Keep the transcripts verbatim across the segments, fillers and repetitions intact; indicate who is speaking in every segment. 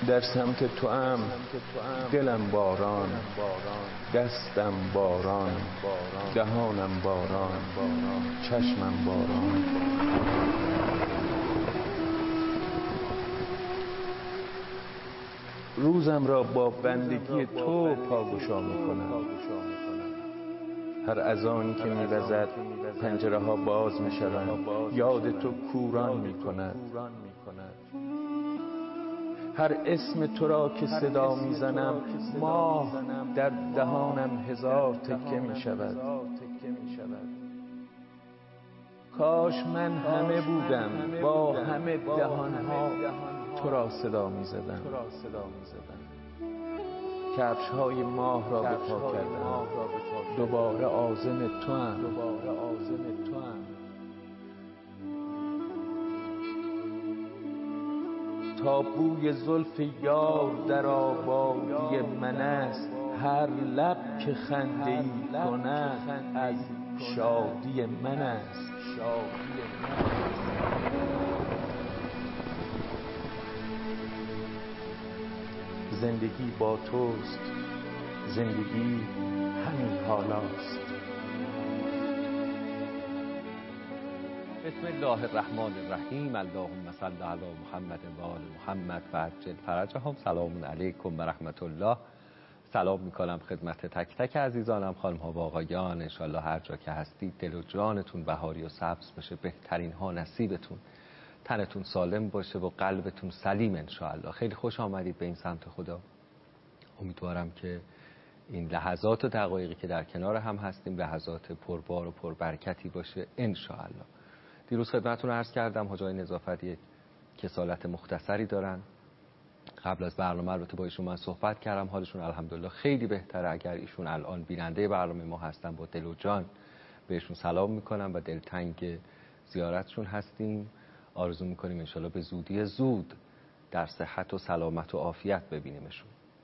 Speaker 1: در سمت تو ام دلم باران، دستم باران، دهانم باران، چشمم باران. روزم را با بندگی تو پاگشا میکنم. هر اذانی که میوزد پنجره ها باز میشوند، یاد تو کوران میکند. هر اسم تو را که صدا میزنم، ماه در دهانم هزار تکه میشود. کاش من همه بودم با همه دهانها تو را صدا میزدم. کفش های ماه را به پا کردم، دوباره عازم تو ام. تا بوی زلف یار در آبادی من است، هر لب که خنده ای کند از شادی من است. زندگی با توست، زندگی همین حالاست.
Speaker 2: بسم الله الرحمن الرحیم. اللهم صل علی محمد و آل محمد و عجل فرجهم. سلام علیکم و رحمت الله. سلام میکنم خدمت تک تک عزیزانم، خانم ها و آقایان. انشالله هر جا که هستید دل و جانتون بهاری و سبز بشه، بهترین ها نصیبتون، تنتون سالم باشه و قلبتون سلیم انشالله. خیلی خوش آمدید به این سمت خدا. امیدوارم که این لحظات و دقایقی که در کنار هم هستیم لحظات پربار و پربرکتی باشه انشالله. دیروز خدمتتون عرض کردم حاج آقای نظافت یک کسالت مختصری دارن. قبل از برنامه البته با ایشون من صحبت کردم، حالشون الحمدلله خیلی بهتره. اگر ایشون الان بیننده برنامه ما هستن، با دل و جان بهشون سلام میکنم و دلتنگ زیارتشون هستیم. آرزو میکنیم انشالله به زودی زود در صحت و سلامت و عافیت ببینیمشون.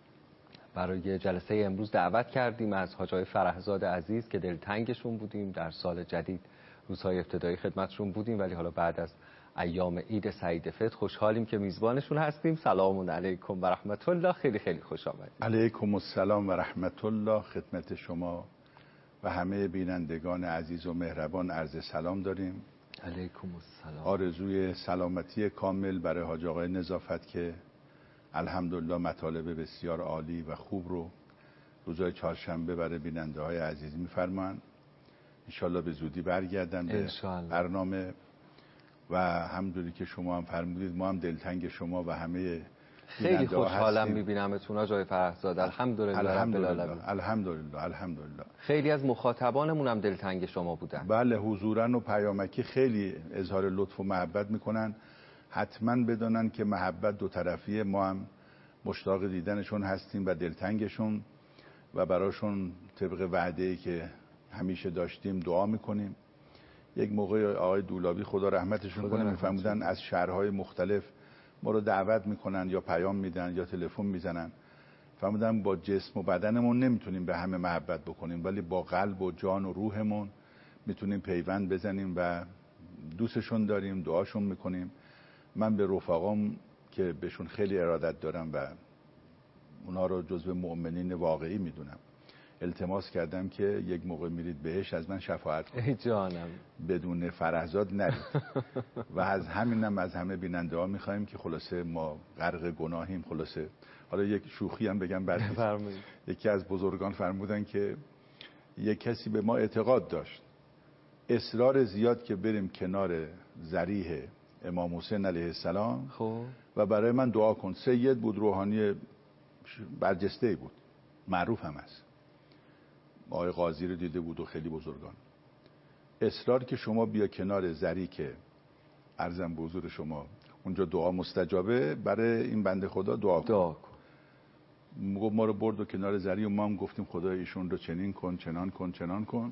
Speaker 2: برای جلسه امروز دعوت کردیم از حاج آقای فرهزاد عزیز که دلتنگشون بودیم. در سال جدید روزهای ابتدایی خدمتشون بودیم، ولی حالا بعد از ایام عید سعید فطر خوشحالیم که میزبانشون هستیم. سلام علیکم و رحمت الله. خیلی خیلی خوش آمدید.
Speaker 3: علیکم السلام و رحمت الله. خدمت شما و همه بینندگان عزیز و مهربان عرض سلام داریم.
Speaker 2: علیکم السلام.
Speaker 3: آرزوی سلامتی کامل برای حاج آقای نظافت که الحمدلله مطالب بسیار عالی و خوب رو روزهای چهارشنبه برای بیننده های عزیز میفرمان. انشالله به زودی برگردن به برنامه و همونطوری که شما هم فرمودید ما هم دلتنگ شما و همه
Speaker 2: خیلی خوشحالم میبینمتون آقای فرهزاد. الحمدلله رب العالمین.
Speaker 3: الحمدلله الحمدلله.
Speaker 2: خیلی از مخاطبانمون هم دلتنگ شما بودن.
Speaker 3: بله، حضوراً و پیامکی خیلی اظهار لطف و محبت میکنن. حتما بدونن که محبت دو طرفیه، ما هم مشتاق دیدنشون هستیم و دلتنگشون و براشون طبق وعده‌ای که همیشه داشتیم دعا میکنیم. یک موقع آقای دولابی خدا رحمتشون کنه میفهمودن از شهرهای مختلف ما رو دعوت میکنن یا پیام میدن یا تلفن میزنن. فهمیدم با جسم و بدنمون نمیتونیم به همه محبت بکنیم، ولی با قلب و جان و روحمون میتونیم پیوند بزنیم و دوستشون داریم، دعاشون میکنیم. من به رفقام که بهشون خیلی ارادت دارم و اونا رو جزو مؤمنین واقعی میدونم التماس کردم که یک موقع میرید بهش از من شفاعت کنید.
Speaker 2: ای جانم.
Speaker 3: بدون فرهزاد نرید. و از همینم از همه بیننده ها میخوایم که خلاصه ما غرق گناهیم. خلاصه حالا یک شوخی هم بگم بعد یکی از بزرگان فرمودن که یک کسی به ما اعتقاد داشت اصرار زیاد که بریم کنار ضریح امام حسین علیه السلام
Speaker 2: خب
Speaker 3: و برای من دعا کن. سید بود، روحانی برجسته بود، معروف هم است، آقای قاضی رو دیده بود و خیلی بزرگان. اصرار که شما بیا کنار ضریح که عرضم به حضور شما اونجا دعا مستجابه، برای این بنده خدا دعا کن.
Speaker 2: دعا کن.
Speaker 3: ما رو برد و کنار ضریح و ما هم گفتیم خدای ایشون رو چنین کن، چنان کن، چنان کن.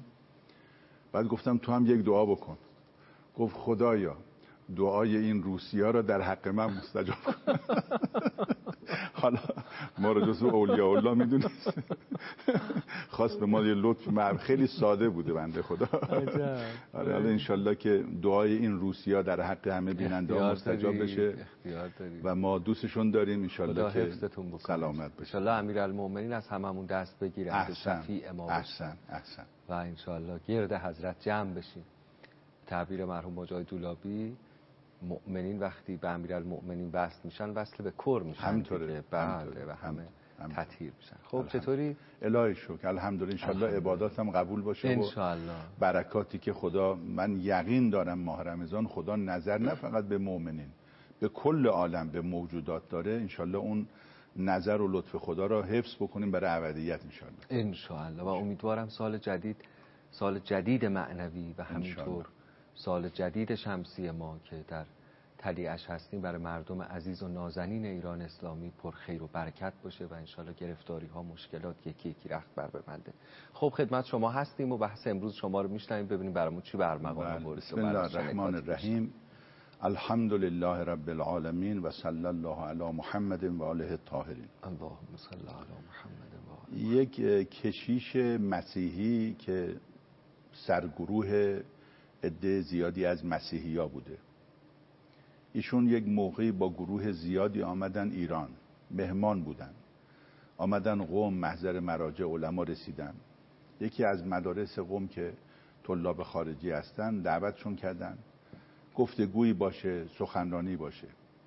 Speaker 3: بعد گفتم تو هم یک دعا بکن. گفت خدایا دعای این روسیا رو در حق من مستجاب کن. حالا ما رو جزو اولیاء الله میدونست، خواست به ما یه لطف معب خیلی ساده بوده بنده خدا. آره حالا انشالله که دعای این روسیا در حق همه بیننده ها مستجاب بشه و ما دوستشون داریم انشالله که سلامت بشه.
Speaker 2: انشالله امیرالمومنین از هممون دست بگیرن که شفیع ما بشن.
Speaker 3: احسن احسن.
Speaker 2: و انشالله گرد حضرت جمع بشیم. تعبیر مرحوم مجاهد دولابی، مؤمنین وقتی به امیرالمؤمنین وصل میشن وصل به کر میشن.
Speaker 3: همطوره.
Speaker 2: بله و همه تطهیر میشن. خب چطوری؟
Speaker 3: الهی شکر الحمدلله. انشالله عباداتم قبول باشه
Speaker 2: انشالله.
Speaker 3: و برکاتی که خدا، من یقین دارم ماه رمضان خدا نظر نه فقط به مؤمنین، به کل عالم، به موجودات داره. انشالله اون نظر و لطف خدا را حفظ بکنیم برای ابدیت انشالله.
Speaker 2: انشالله. و امیدوارم سال جدید سال جدید معنوی و همینطور سال جدید شمسی ما که در تلیعش هستیم برای مردم عزیز و نازنین ایران اسلامی پر خیر و برکت باشه و انشالله گرفتاری ها مشکلات یکی یکی رخت بر ببنده. خب خدمت شما هستیم و بحث امروز شما رو میشنویم ببینیم برامون چی برمغان آورده.
Speaker 3: بسم الله الرحمن الرحیم. الحمد لله رب العالمین و صلی الله علی محمد و آله الطاهرین.
Speaker 2: اللهم صل علی محمد و آله.
Speaker 3: یک کشیش مسیحی که سرگروه عده زیادی از مسیحی‌ها بوده، ایشون یک موقعی با گروه زیادی آمدن ایران، مهمان بودن، آمدن قم، محضر مراجع علما رسیدن. یکی از مدارس قم که طلاب خارجی هستن دعوتشون کردن گفتگویی باشه، سخنرانی باشه.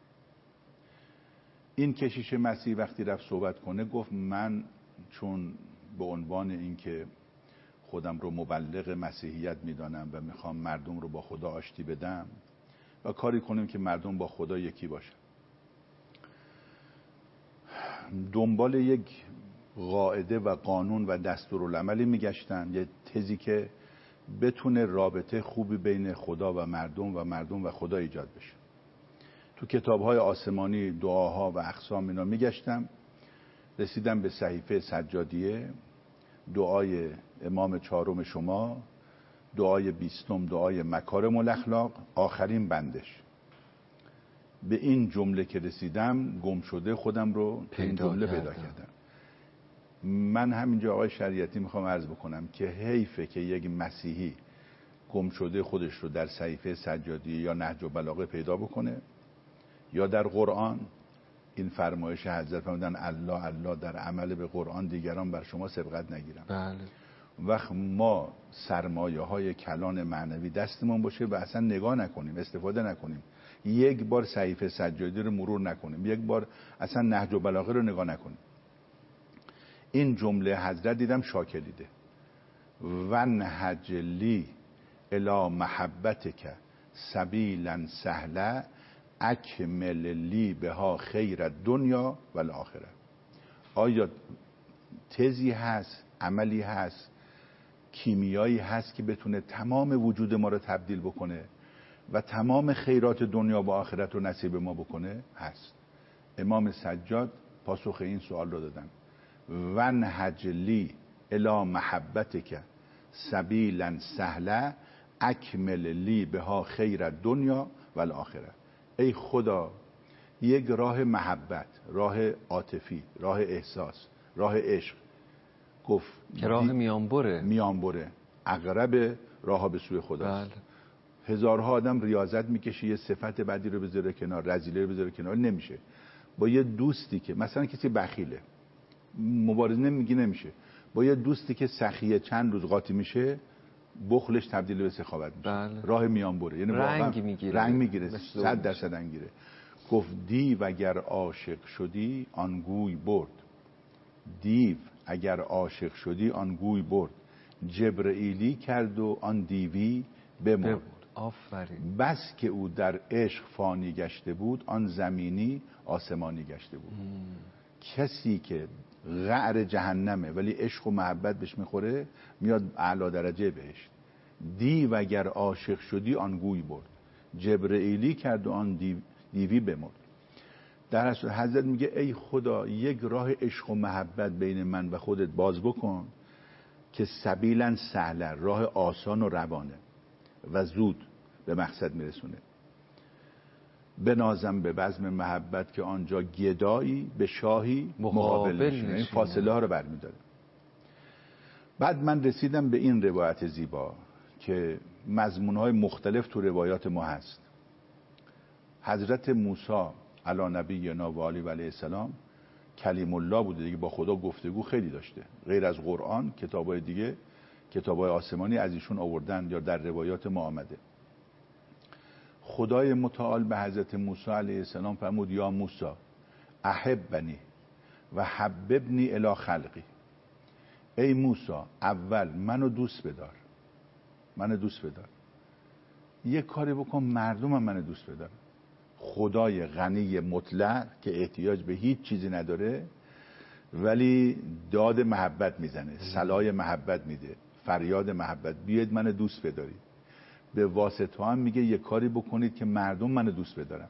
Speaker 3: این کشیش مسیحی وقتی رفت صحبت کنه گفت من چون به عنوان اینکه خودم رو مبلغ مسیحیت میدانم و میخوام مردم رو با خدا آشتی بدم و کاری کنیم که مردم با خدا یکی باشن، دنبال یک قاعده و قانون و دستورالعملی میگشتن، یه تزی که بتونه رابطه خوبی بین خدا و مردم و مردم و خدا ایجاد بشه. تو کتاب‌های آسمانی دعاها و اقسام اینا میگشتم، رسیدم به صحیفه سجادیه، دعای امام چهارم شما، دعای بیستم دعای مکارم الاخلاق، آخرین بندش. به این جمله که رسیدم گم شده خودم رو این جمله پیدا کردم. من همینجا آقای شریعتی میخوام عرض بکنم که حیفه که یک مسیحی گم شده خودش رو در صحیفه سجادیه یا نهج البلاغه پیدا بکنه یا در قرآن. این فرمایش حضرت فرمودن الله الله در عمل به قرآن دیگران بر شما سبقت نگیرن.
Speaker 2: بله.
Speaker 3: وقت ما سرمایه های کلان معنوی دستمون باشه و اصلا نگاه نکنیم، استفاده نکنیم، یک بار صحیفه سجادی رو مرور نکنیم، یک بار اصلا نهج البلاغه رو نگاه نکنیم. این جمله حضرت دیدم شاکلیده و نهج لی الی محبتک سبیلا سهلا اکمل لی بها خیر دنیا و الاخره. آیا تزی هست، عملی هست، کیمیایی هست که بتونه تمام وجود ما رو تبدیل بکنه و تمام خیرات دنیا و آخرت رو نصیب ما بکنه؟ هست. امام سجاد پاسخ این سوال رو دادن و نهج لی الی محبتک سبیلا سهلا اکمل لی بها خیر دنیا و الاخره. ای خدا یک راه محبت، راه عاطفی، راه احساس، راه عشق، گفت
Speaker 2: که راه میانبره
Speaker 3: میانبره اقرب راه به سوی خداست. بله. هزارها آدم ریاضت میکشه یه صفت بدی رو بذاره کنار، رذیله رو بذاره کنار، نمیشه. با یه دوستی که مثلا کسی بخیله، مبارزه نمیگی نمیشه، با یه دوستی که سخیه چند روز قاطی میشه، بخلش تبدیل به سخاوت میشه.
Speaker 2: بله.
Speaker 3: راه میانبره، یعنی
Speaker 2: رنگ میگیره،
Speaker 3: رنگ میگیره، صد درصد رنگ میگیره. گفت دیو اگر عاشق شدی آن گوی برد، دیو اگر عاشق شدی آن گوی برد، جبرئیلی کرد و آن دیوی بمرد.
Speaker 2: آفرین.
Speaker 3: بس که او در عشق فانی گشته بود آن زمینی آسمانی گشته بود. مم. کسی که قعر جهنمه ولی عشق و محبت بهش میخوره میاد اعلی درجه بهشت. دیو اگر عاشق شدی آن گوی برد، جبرئیلی کرد و آن دیو دیوی بمرد. در اصل حضرت میگه ای خدا یک راه عشق و محبت بین من و خودت باز بکن که سبیلا سهلا، راه آسان و روانه و زود به مقصد میرسونه. بنازم به بزم محبت که آنجا گدایی به شاهی مقابل نشینه. این فاصله ها رو برمیداره. بعد من رسیدم به این روایت زیبا که مضمونهای مختلف تو روایات ما هست. حضرت موسی علی نبینا و آله و علیه السلام کلیم الله بوده دیگه، با خدا گفتگو خیلی داشته. غیر از قرآن کتابای دیگه، کتابای آسمانی از ایشون آوردن یا در روایات ما آمده. خدای متعال به حضرت موسی علیه السلام فرمود یا موسی احبنی و حببنی الی خلقی. ای موسی اول منو دوست بدار، منو دوست بدار. یه کاری بکن مردمم منو دوست بدار. خدای غنی مطلق که احتیاج به هیچ چیزی نداره ولی داد محبت میزنه، صلای محبت میده، فریاد محبت، بیاید منو دوست بدارید. به واسطه هم میگه یه کاری بکنید که مردم منو دوست بدارن.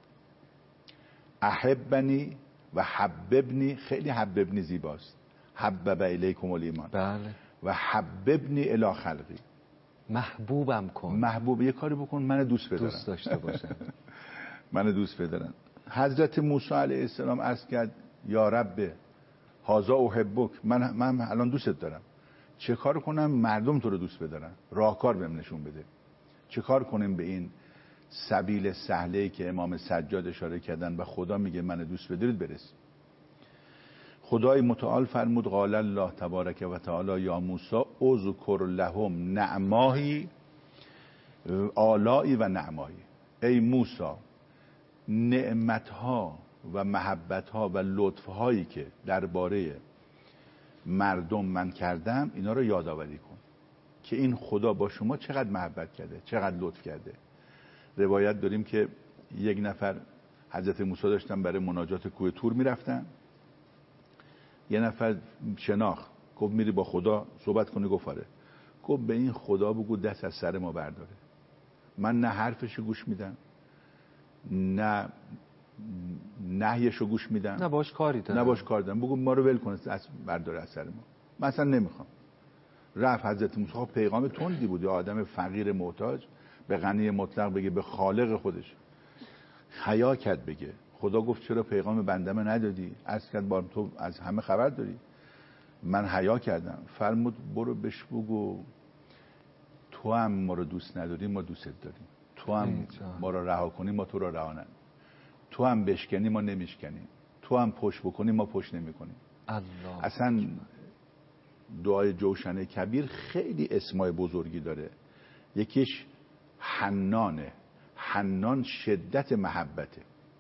Speaker 3: احبنی و حببنی، خیلی حببنی زیباست. حبب الیکم الایمان.
Speaker 2: بله.
Speaker 3: و حببنی الی خلقی،
Speaker 2: محبوبم کن.
Speaker 3: محبوب، یه کاری بکن منو دوست بدارن،
Speaker 2: دوست داشته باشن.
Speaker 3: منو دوست بدارن. حضرت موسی علیه السلام عرض کرد یا رب هذا احبک، من من الان دوستت دارم، چه کار کنم مردم تو رو دوست بدارن؟ راهکار بهم نشون بده. چه کار کنیم به این سبیل سهله‌ای که امام سجاد اشاره کردن و خدا میگه منو دوست بدارید برسیم. خدای متعال فرمود قال الله تبارک و تعالی یا موسی اذکر لهم نعماهی آلائی و نعماهی. ای موسی نعمتها و محبتها و لطفهایی که درباره مردم من کردم اینا رو یادآوری کن که این خدا با شما چقدر محبت کرده، چقدر لطف کرده. روایت داریم که یک نفر حضرت موسی داشتن برای مناجات کوه طور میرفتن، یه نفر شناخت گفت میری با خدا صحبت کنی؟ گفت آره. گفت به این خدا بگو دست از سر ما برداره. من نه حرفشو گوش میدم نه نهیشو گوش میدم،
Speaker 2: نه باش کاری دارم،
Speaker 3: نه باش کار دارم. بگو ما رو ول کنه، از برداره از سر ما. من اصلا نمیخوام. رفت حضرت موسی. خب پیغام تندی بود، آدم فقیر محتاج به غنی مطلق بگه، به خالق خودش. حیا کرد بگه. خدا گفت چرا پیغام بندمه ندادی؟ عرض کرد بار تو از همه خبر داری. من حیا کردم. فرمود برو بهش بگو تو هم ما رو دوست نداری، ما دوستت داریم. تو هم ما رو رها کنی، ما تو رو رها نمی‌کنیم. تو هم بشکنی، ما نمیشکنیم. تو هم پشت بکنی، ما پشت نمی‌کنیم.
Speaker 2: الله.
Speaker 3: اصلا دعای جوشن کبیر خیلی اسمای بزرگی داره. یکیش حنانه. حنان شدت محبته.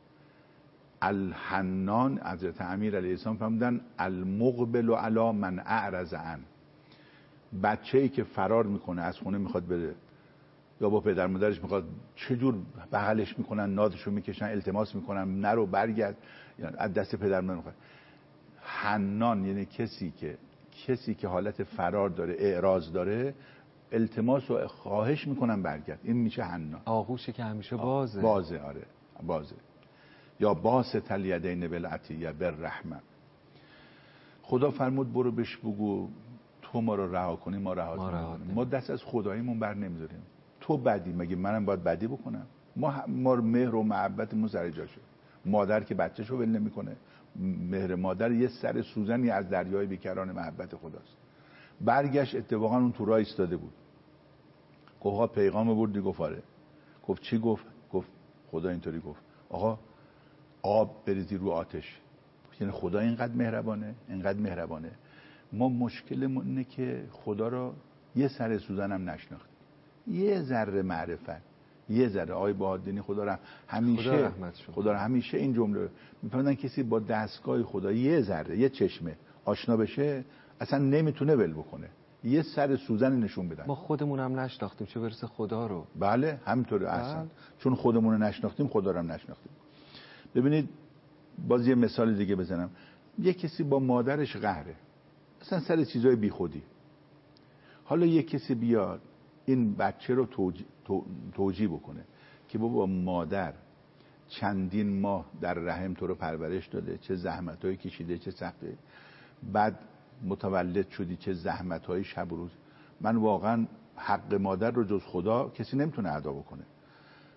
Speaker 3: الحنان حضرت امیر علیه السلام فرمودن المقبل علی من اعرض عن. بچه‌ای که فرار میکنه از خونه میخواد بره یا با پدر مادرش میخواد، چجور بغلش میکنن، نازشو میکشن، التماس میکنن نرو برگرد، یعنی از دست پدر مادر میخواد. حنان یعنی کسی که کسی که حالت فرار داره، اعراض داره، التماس و خواهش میکنن برگرد. این میشه حنان.
Speaker 2: آغوشی که همیشه بازه.
Speaker 3: بازه آره بازه. یا باس الیدین بالعطیه بالرحمه. خدا فرمود برو بهش بگو تو ما رو رها کنی، ما رها کنیم. ما دست از خداییمون بر نمیذاریم. تو بدی، مگه منم باید بدی بکنم؟ ما ما مهر و محبتمون سر جاشه. مادر که بچه‌شو ول نمیکنه، مهر مادر یه سر سوزنی از دریای بیکران محبت خداست. برگشت اتفاقا اون تو راه ایستاده بود. گفت آقا پیغام بردی؟ گفت آره. گفت چی گفت؟ گفت خدا اینطوری گفت آقا آب بریزی رو آتش. یعنی خدا اینقدر مهربانه، اینقدر مهربانه. ما مشکلمون اینه که خدا رو یه سر سوزن هم نشناختیم. یه ذره معرفت، یه ذره. آقای بهادینی خدا رحم همیشه
Speaker 2: خدا,
Speaker 3: خدا رحم همیشه این جمله میفهمن کسی با دستگاه خدا یه ذره، یه چشمه آشنا بشه اصلا نمیتونه ول بکنه. یه سر سوزن نشون بدن.
Speaker 2: ما خودمون هم نشناختیم چه برسه خدا رو.
Speaker 3: بله همینطوره اصلا. چون خودمون رو نشناختیم خدا رو هم نشناختیم. ببینید باز یه مثال دیگه بزنم. یه کسی با مادرش قهره، اصلا سر چیزای بیخودی. حالا یه کسی بیاد این بچه رو توجیه, توجیه بکنه که بابا مادر چندین ماه در رحم تو رو پرورش داده، چه زحمتایی کشیده، چه سخته، بعد متولد شدی، چه زحمتایی شب و روز. من واقعا حق مادر رو جز خدا کسی نمیتونه ادا بکنه.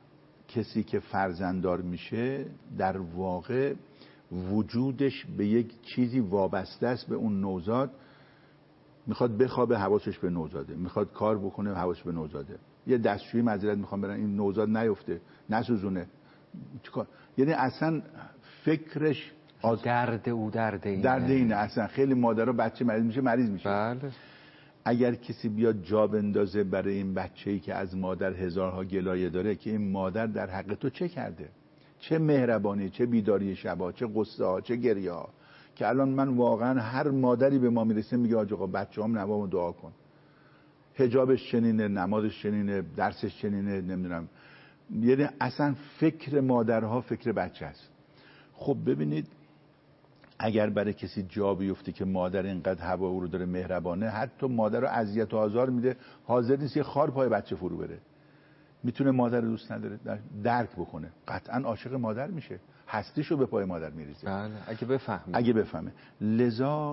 Speaker 3: کسی که فرزنددار میشه در واقع وجودش به یک چیزی وابسته است، به اون نوزاد. میخواد بخوابه حواسش به نوزاده، میخواد کار بکنه حواسش به نوزاده. یه دستشویی معذرت میخوام برن این نوزاد نیفته نسوزونه، یعنی اصلا فکرش
Speaker 2: آز... درد او درد اینه
Speaker 3: درد اینه اصلا. خیلی مادرها بچه مریض میشه مریض میشه.
Speaker 2: بله.
Speaker 3: اگر کسی بیاد جا بندازه برای این بچه‌ای که از مادر هزارها گلایه داره که این مادر در حق تو چه کرده، چه مهربانی، چه بیداری شبا، چه قصه ها، چه گریه ها، که الان من واقعا هر مادری به ما میرسه میگه آقا بچه‌ام نوامو دعا کن، حجابش چنینه، نمازش چنینه، درسش چنینه، نمیدونم. یعنی اصلا فکر مادرها فکر بچه است. خب ببینید اگر برای کسی جا بیفته که مادر اینقدر هوا او رو داره مهربانه، حتی مادر رو اذیت و آزار میده، حاضر نیست یه خار پای بچه فرو بره، میتونه مادر رو دوست نداره درک بکنه، قطعا عاشق مادر میشه، هستیشو به پای مادر میریزه.
Speaker 2: بله اگه بفهمه.
Speaker 3: اگه بفهمه. لذا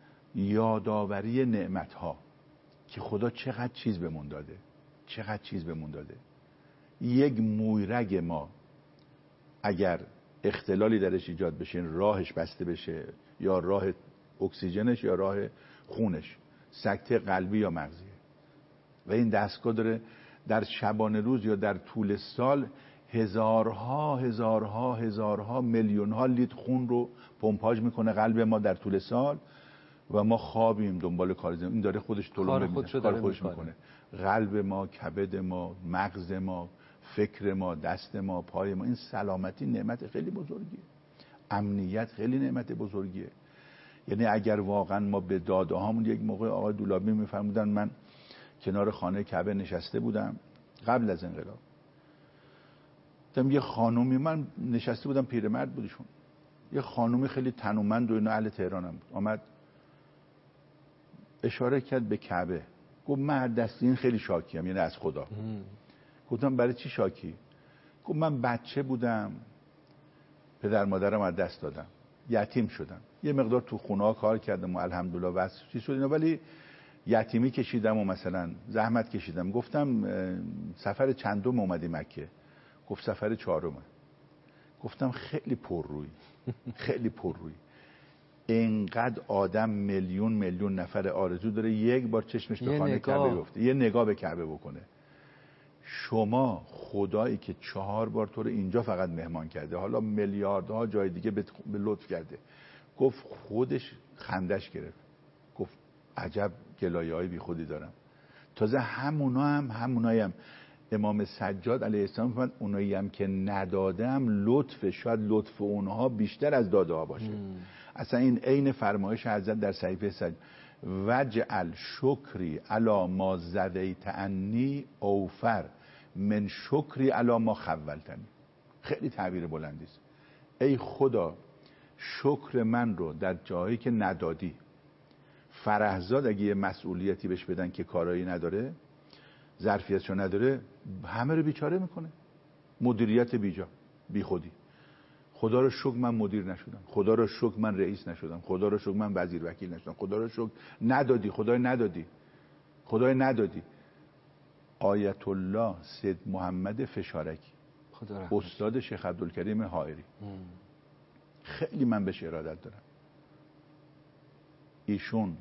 Speaker 3: یادآوری نعمت ها که خدا چقدر چیز بهمون داده، چقدر چیز بهمون داده. یک مویرگ ما اگر اختلالی درش ایجاد بشه، راهش بسته بشه، یا راه اکسیژنش یا راه خونش، سکته قلبی یا مغزیه، و این دستگاه داره در شبانه روز یا در طول سال هزارها هزارها هزارها میلیونها لیتر خون رو پمپاژ میکنه قلب ما در طول سال، و ما خوابیم دنبال کار زمین، این داره خودش
Speaker 2: کار خودش داره
Speaker 3: خودش میکنه. قلب ما، کبد ما، مغز ما، فکر ما، دست ما، پای ما، این سلامتی نعمت خیلی بزرگیه، امنیت خیلی نعمت بزرگیه. یعنی اگر واقعا ما به داده هامون، یک موقع آقای دولابی میفرمودن، من کنار خانه کعبه نشسته بودم قبل از انقلاب، دیدم یه خانومی، من نشسته بودم، پیرمرد بودشون، یه خانومی خیلی تنومند و اینا اهل تهرانم بود، آمد اشاره کرد به کعبه، گفت من هر دستی این خیلی شاکیم، یعنی از خدا. گفتم برای چی شاکی؟ گفت من بچه بودم، پدر مادرم از دست دادم، یتیم شدم، یه مقدار تو خونه ها کار کردم و الحمدلله واسه چی شد اینا، ولی یتیمی کشیدم و مثلا زحمت کشیدم. گفتم سفر چندم اومدی مکه؟ گفت سفر چهارمه. گفتم خیلی پررویی، خیلی پررویی. اینقدر آدم میلیون میلیون نفر آرزو داره یک بار چشمش به خانه کعبه بیفته، یه نگاه به کعبه بکنه. شما خدایی که چهار بار تو رو اینجا فقط مهمان کرده، حالا میلیاردها جای دیگه به لطف کرده، گفت خودش خندش گرفت، گفت عجب گلایه‌های بی خودی دارم. تازه همونا هم همونایی هم امام سجاد علیه السلام فرمود اونایی هم که ندادم لطف، شاید لطف اونها بیشتر از داده ها باشه. ام. اصلا این عین فرمایش حضرت در صحیفه سجاد، وجعل شکری علی ما زدیت عنی اوفر من شکری علی ما خولتنی. خیلی تعبیر بلندی است. ای خدا شکر من رو در جایی که ندادی. فرهزاد اگه یه مسئولیتی بهش بدن که کارایی نداره، ظرفیتشو نداره، همه رو بیچاره میکنه، مدیریت بیجا، بی خودی. خدا رو شکر من مدیر نشدم، خدا رو شکر من رئیس نشدم، خدا رو شکر من وزیر وکیل نشدم، خدا رو شکر ندادی، خدای ندادی، خدای ندادی. آیت الله سید محمد فشارکی، استاد شیخ عبدالکریم حائری، خیلی من بهش ارادت دارم. ایشون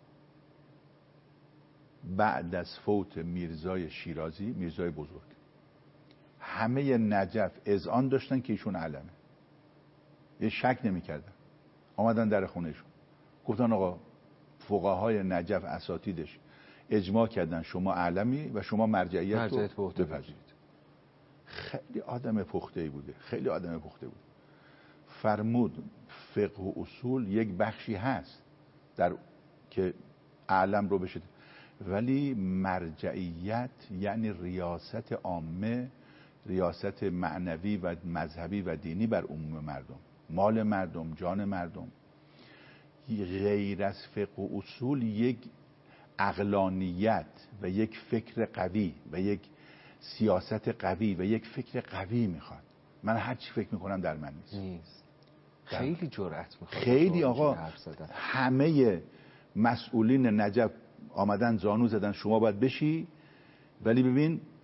Speaker 3: بعد از فوت میرزای شیرازی، میرزای بزرگ، همه نجف اذعان داشتن که ایشون علمه، یه شک نمی کردن. آمدن در خونهشون گفتن آقا فقهای نجف اساتیدش اجماع کردن شما علمی و شما مرجعیت رو بپذیرید. خیلی آدم پخته‌ای بوده، خیلی آدم پخته بود. فرمود فقه و اصول یک بخشی هست در که علم رو بشه، ولی مرجعیت یعنی ریاست عامه، ریاست معنوی و مذهبی و دینی بر عموم مردم، مال مردم، جان مردم. غیر از فقه و اصول یک عقلانیت و یک فکر قوی و یک سیاست قوی و یک فکر قوی میخواد. من هر چی فکر میکنم در من نیست.
Speaker 2: نیست. خیلی جرأت میخواد.
Speaker 3: خیلی آقا، همه مسئولین نجف آمدن زانو زدن شما باید بشی، ولی ببین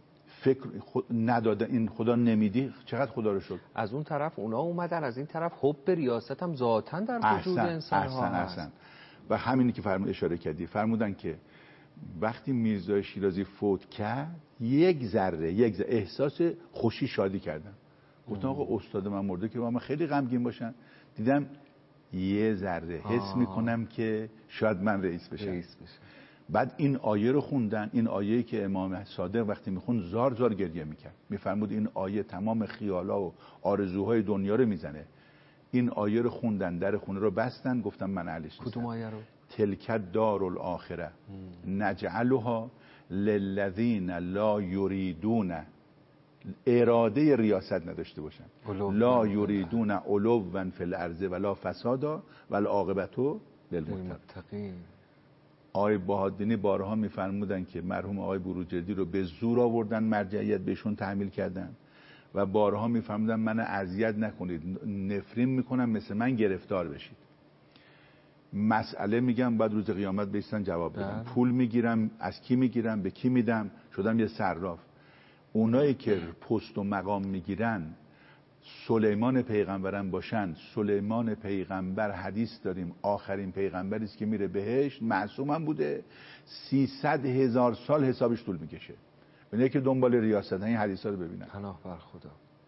Speaker 3: فکر خود نداده، این خدا نمیدی، چقدر خدا رو شکر.
Speaker 2: از اون طرف اونا اومدن، از این طرف حب ریاست هم ذاتاً در وجود انسان ها هست.
Speaker 3: احسن. و همینی که فرمود اشاره کردی، فرمودن که وقتی میرزا شیرازی فوت کرد یک ذره یک ذره احساس خوشی شادی کردم. گفتم آقا استاد من مرده که من خیلی غمگین باشن، دیدم یه ذره حس میکنم که شاید من رئیس بشم.
Speaker 2: رئیس بشم.
Speaker 3: بعد این آیه رو خوندن، این آیه‌ای که امام صادق وقتی میخوند زار زار گریه میکرد، میفرمود این آیه تمام خیالا و آرزوهای دنیا رو میزنه. این آیه رو خوندن، در خونه رو بستن، گفتم من اهلش نیستم.
Speaker 2: کدوم آیه رو؟
Speaker 3: تلک دار الاخره نجعلها للذین لا یریدون، اراده ریاست نداشته باشن، لا یریدون علوا فی الارض ولا فسادا والعاقبة للمتقین. آقای بهادینی بارها میفرمودن که مرحوم آقای بروجردی رو به زور آوردن، مرجعیت بهشون تحمیل کردن و بارها میفرمودن من اذیت نکنید، نفرین میکنم مثل من گرفتار بشید. مسئله میگم بعد روز قیامت بیستن جواب بدم. پول میگیرم، از کی میگیرم، به کی میدم، شدم یه صراف. اونایی که پست و مقام میگیرن سلیمان پیغمبرم باشن، سلیمان پیغمبر حدیث داریم آخرین پیغمبری است که میره بهشت، معصوم هم بوده، سیصد هزار سال حسابش طول میکشه. اینه که دنبال ریاست این حدیثا رو ببینن.
Speaker 2: پناه بر خدا.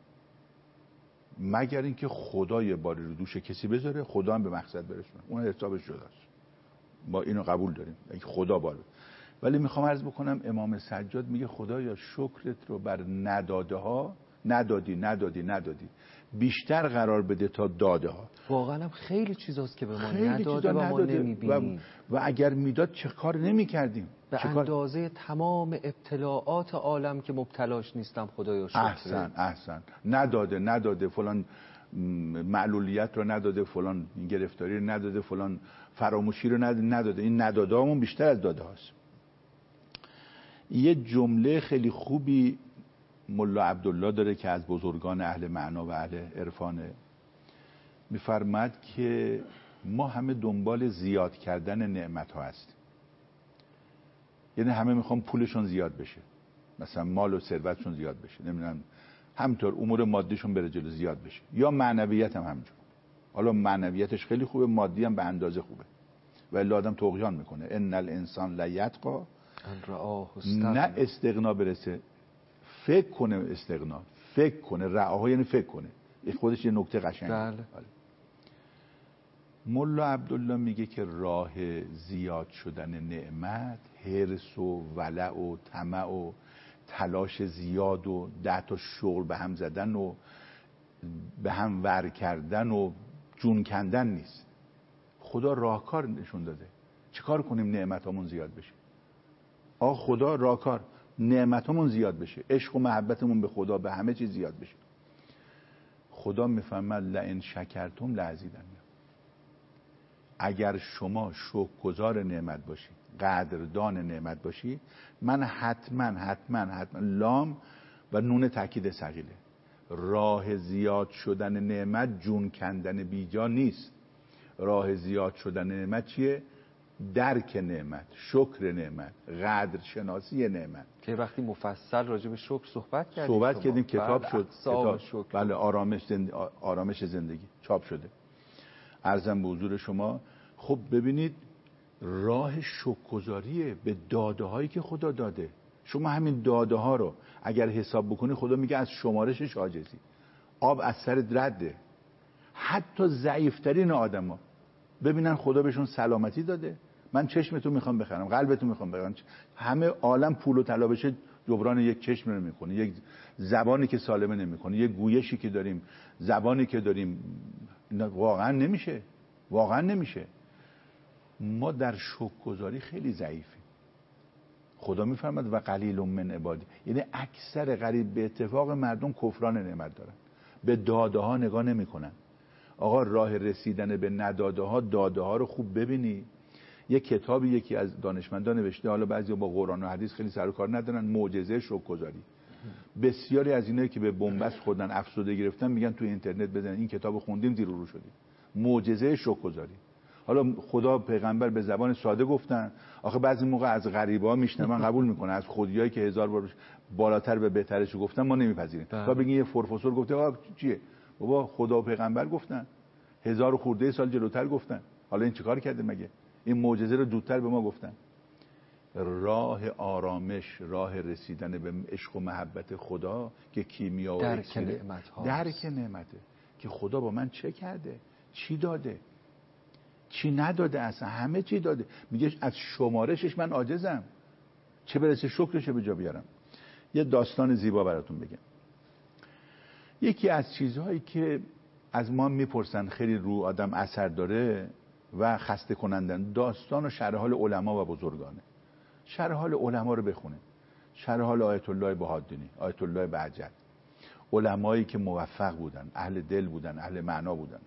Speaker 3: مگر اینکه خدا یه باری رو دوش کسی بذاره، خدا هم به مقصد برسونه، اون حسابش جداست. ما اینو قبول داریم اگه خدا باره. ولی میخوام عرض بکنم امام سجاد میگه خدایا شکرت رو بر نداده ها، ندادی ندادی ندادی بیشتر قرار بده تا داده ها.
Speaker 2: واقعا هم خیلی چیزاست که به ما
Speaker 3: خیلی
Speaker 2: نداده و ما نمیبینیم
Speaker 3: و, و اگر میداد چه کار نمی کردیم
Speaker 2: به اندازه تمام ابتلاعات عالم که مبتلاش نیستم خدایا شکر.
Speaker 3: احسن احسن نداده نداده فلان معلولیت رو نداده، فلان گرفتاری رو نداده، فلان فراموشی رو نداده. این نداده همون بیشتر از داده هاست. یه جمله خیلی خوبی ملا عبدالله داره که از بزرگان اهل معنا و اهل عرفانه، میفرماد که ما همه دنبال زیاد کردن نعمت ها هستیم. یعنی همه میخوام پولشون زیاد بشه، مثلا مال و ثروتشون زیاد بشه، نمیدونم همینطور امور مادیشون بره جلو زیاد بشه، یا معنویت هم همینجور. حالا معنویتش خیلی خوبه، مادی هم به اندازه خوبه، ولی آدم طغیان میکنه. ان الانسان لیطغی نه استغنا برسه، فکر کنه استغنا، فکر کنه رعاها، یعنی فکر کنه. این خودش یه نکته قشنگه.
Speaker 2: بله.
Speaker 3: ملا عبدالله میگه که راه زیاد شدن نعمت حرص و ولع و طمع و تلاش زیاد و ده تا شغل به هم زدن و به هم ور کردن و جون کندن نیست. خدا راهکار نشون داده. چیکار کنیم نعمتامون زیاد بشه؟ آقا خدا راهکار، نعمتامون زیاد بشه، عشق و محبتمون به خدا به همه چیز زیاد بشه. خدا میفهمد لئن شکرتم لازیدنکم. اگر شما شکرگزار نعمت باشی، قدردان نعمت باشی، من حتما حتما حتما لام و نون تاکید ثقیله. راه زیاد شدن نعمت جون کندن بیجا نیست. راه زیاد شدن نعمت چیه؟ درک نعمت، شکر نعمت، قدر شناسی نعمت.
Speaker 2: که وقتی مفصل راجع به شکر صحبت کردیم،
Speaker 3: صحبت کردیم، کتاب شد، کتاب
Speaker 2: شکر.
Speaker 3: بله آرامش زند... آرامش زندگی چاپ شده. عرضم به حضور شما. خب ببینید راه شکرگزاریه به داده هایی که خدا داده. شما همین داده ها رو اگر حساب بکنی، خدا میگه از شمارشش عاجزی. آب از سر رده. حتی ضعیفترین آدما ببینن خدا بهشون سلامتی داده. من چشمتو میخوام بخرم، قلبتو میخوام بخرم، همه عالم پول و طلا بشه جبران یک چشم رو میکنه، یک زبانی که سالمه نمیکنه، یک گویشی که داریم، زبانی که داریم، واقعا نمیشه، واقعا نمیشه. ما در شکرگزاری خیلی ضعیفیم. خدا میفرماد و قلیل من عبادی، یعنی اکثر قریب به اتفاق مردم کفران نعمت دارن، به داده ها نگاه نمیکنن. آقا راه رسیدن به نداده ها، داده ها رو خوب ببینی. یک کتابی یکی از دانشمندان نوشته، حالا بعضیا با قرآن و حدیث خیلی سر و کار ندارن، معجزه شکرگزاری. بسیاری از اینایی که به بنبست خوردن، افسرده گرفتن، میگن تو اینترنت بزنن این کتابو خوندیم زیر و رو شدیم. معجزه شکرگزاری. حالا خدا پیغمبر به زبان ساده گفتن، آخه بعضی موقع از غریبه‌ها میشنون قبول میکنه، از خودیایی که هزار بار بالاتر به بهترش گفتن ما نمیپذیریم. تا بگین یه پروفسور گفته آقا چیه؟ بابا خدا و پیغمبر گفتن، هزار و خورده سال جلوتر گفتن. حالا این چیکار کرده مگه؟ این معجزه رو زودتر به ما گفتن. راه آرامش، راه رسیدن به عشق و محبت خدا که کیمیا و
Speaker 2: درک نعمت ها،
Speaker 3: درک نعمته که خدا با من چه کرده، چی داده، چی نداده، اصلا همه چی داده. میگه از شمارشش من عاجزم، چه برسه شکرش به جا بیارم. یه داستان زیبا براتون بگم. یکی از چیزهایی که از ما میپرسن خیلی رو آدم اثر داره و خسته کنندن، داستان و شرح حال علما و بزرگانه. شرح حال علما رو بخونه، شرح حال آیت الله بهادینی، آیت الله بهجت، علمایی که موفق بودن، اهل دل بودن، اهل معنا بودن.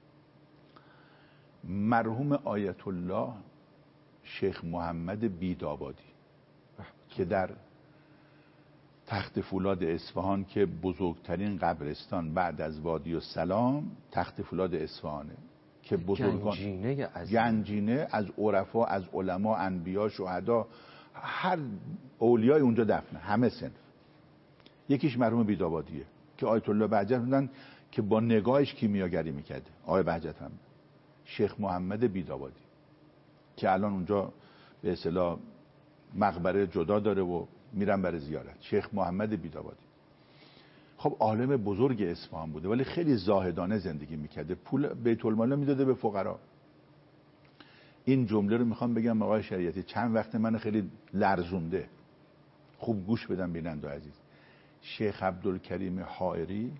Speaker 3: مرحوم آیت الله شیخ محمد بیدابادی که در تخت فولاد اصفهان که بزرگترین قبرستان بعد از وادی السلام تخت فولاد اصفهانه که بزرگان
Speaker 2: گنجینه از
Speaker 3: گنجینه از عرفا، از علما، انبیا، شهدا، هر اولیای اونجا دفنه، همه صنف. یکیش مرحوم بیدابادیه که آیت الله بهجت بودن که با نگاهش کیمیاگری میکرده. آقای بهجت هم شیخ محمد بیدابادی که الان اونجا به اصطلاح مقبره جدا داره و میرن برای زیارت. شیخ محمد بیدابادی خب عالم بزرگ اصفهان بوده ولی خیلی زاهدانه زندگی میکرده، پول بیت المال میداده به فقرا. این جمله رو میخوام بگم آقای شریعتی، چند وقت من خیلی لرزونده، خوب گوش بدن بیننده عزیز. شیخ عبدالکریم حائری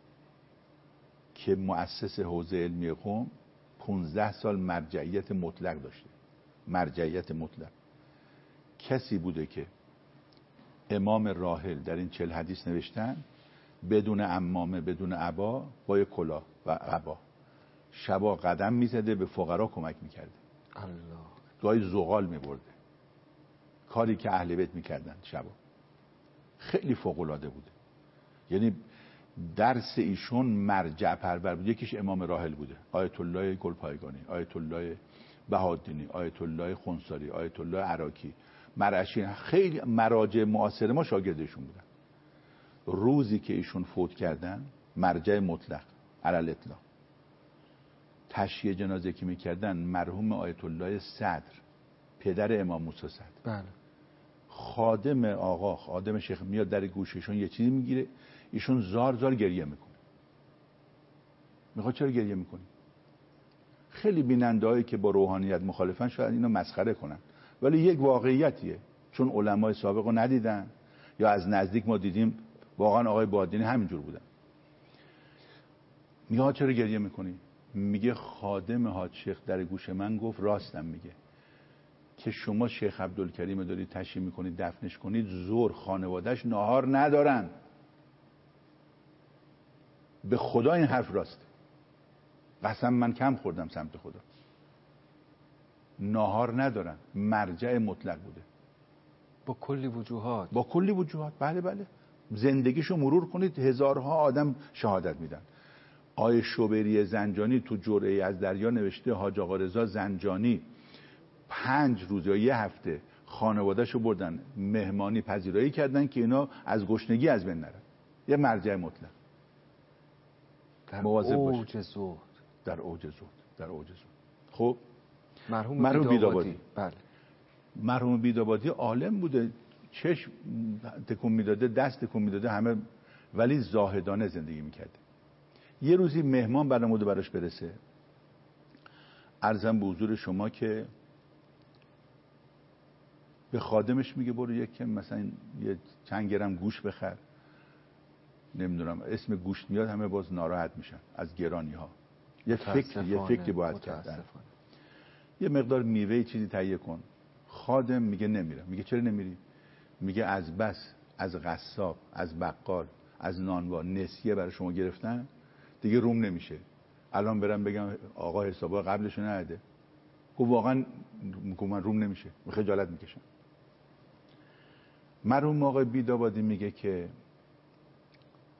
Speaker 3: که مؤسس حوزه علمی قم پونزده سال مرجعیت مطلق داشته. مرجعیت مطلق کسی بوده که امام راحل در این چل حدیث نوشتن بدون عمامه، بدون عبا، با یک کلاه و عبا شبا قدم میزده، به فقرا کمک میکرده.
Speaker 2: الله.
Speaker 3: گاهی زغال میبرده، کاری که اهل بیت میکردن شبا. خیلی فوق العاده بوده. یعنی درس ایشون مرجع پرور بود. یکیش امام راحل بوده، آیت الله گلپایگانی، آیت الله بهادینی، آیت الله خنساری، آیت الله عراقی، مرعشی، خیلی مراجع معاصر ما شاگردشون بودن. روزی که ایشون فوت کردن مرجع مطلق علی الاطلاق تشییع جنازه که میکردن مرحوم آیت الله صدر پدر امام موسی صدر،
Speaker 2: بله،
Speaker 3: خادم آقا، خادم شیخ میاد در گوششون یه چیزی میگیره، ایشون زار زار گریه میکنه. میخواد چرا گریه میکنی؟ خیلی بیننده‌هایی که با روحانیت مخالفن شاید اینو مسخره کنن ولی یک واقعیتیه، چون علمای سابق رو ندیدن یا از نزدیک ما دیدیم. واقعا آقای بادینی همینجور بودن. میگه چرا گریه میکنی؟ میگه خادم حاج شیخ در گوش من گفت راستم میگه که شما شیخ عبدالکریم دارید تشییع میکنید دفنش کنید، زور خانوادهش ناهار ندارن. به خدا این حرف راسته، قسم من کم خوردم سمت خدا. ناهار ندارن. مرجع مطلق بوده
Speaker 2: با کلی وجوهات،
Speaker 3: با کلی وجوهات. بله بله، زندگیشو مرور کنید، هزارها آدم شهادت میدن. آیه شوبری زنجانی تو جرعه از دریا نوشته حاج آقا رضا زنجانی پنج روز یا یه هفته خانوادهشو بردن مهمانی پذیرایی کردن که اینا از گشنگی از بین نرن. یه مرجع مطلق
Speaker 2: در
Speaker 3: مواظب
Speaker 2: اوج
Speaker 3: باشه.
Speaker 2: زهد،
Speaker 3: در اوج زهد، در اوج زهد. خب
Speaker 2: مرحوم
Speaker 3: مرحوم
Speaker 2: بیدابادی.
Speaker 3: بیدابادی.
Speaker 2: بله،
Speaker 3: مرحوم بیدابادی عالم بوده، چشم تکون میداده، دست تکون میداده همه، ولی زاهدانه زندگی میکرده. یه روزی مهمان برنامه براش برسه، عرضم به حضور شما که به خادمش میگه برو یک مثلا یه چند گرم گوش بخر. نمیدونم اسم گوشت میاد همه باز ناراحت میشن از گرانی ها. یه فکر یه فکری باید کردن. یه مقدار میوه چیزی تهیه کن. خادم میگه نمیرم. میگه چرا نمیری؟ میگه از بس از قصاب، از بقال، از نانوا نسیه برای شما گرفتن دیگه روم نمیشه. الان برم بگم آقا حسابا قبلشو نده. گفت واقعا من روم نمیشه، خجالت میکشم. مرحوم آقای بیدابادی میگه که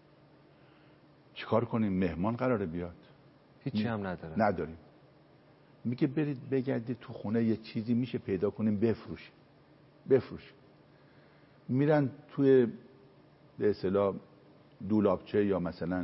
Speaker 3: چیکار کنیم؟ مهمان قراره بیاد،
Speaker 2: هیچی هم نداره،
Speaker 3: نداریم. میگه برید بگردید تو خونه یه چیزی میشه پیدا کنیم بفروشیم بفروشیم. میرن توی به اصطلاح دولابچه یا مثلا